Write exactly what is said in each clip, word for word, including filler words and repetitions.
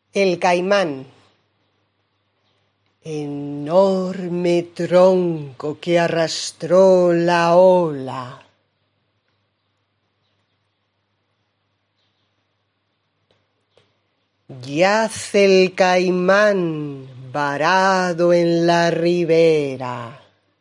El caimán, enorme tronco que arrastró la ola. Yace el caimán varado en la ribera.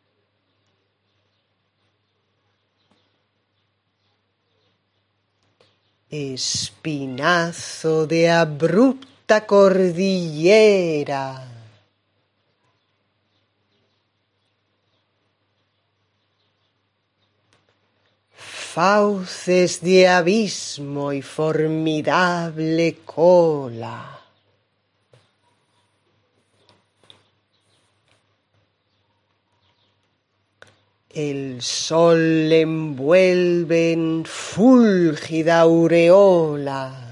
Espinazo de abrupta cordillera. Fauces de abismo y formidable cola. El sol le envuelve en fúlgida aureola.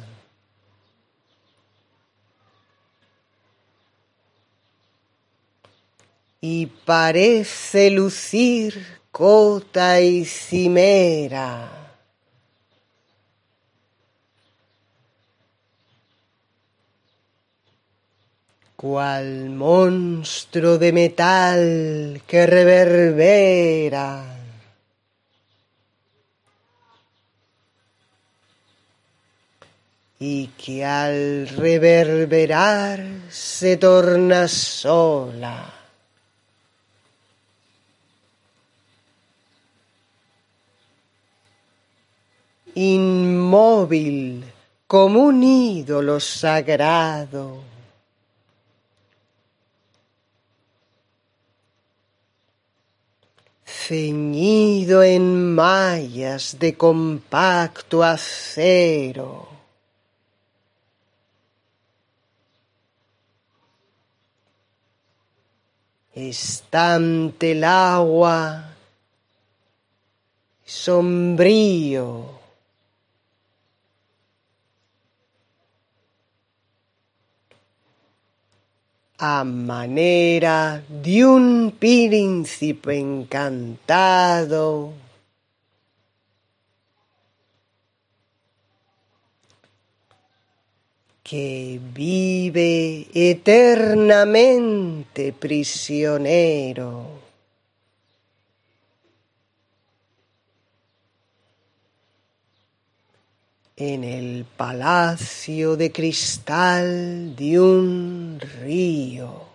Y parece lucir cota y cimera. Cual monstruo de metal que reverbera. Y que al reverberar se torna sola. Inmóvil como un ídolo sagrado. Ceñido en mallas de compacto acero. Está ante el agua sombrío. A manera de un príncipe encantado, que vive eternamente prisionero. En el palacio de cristal de un río.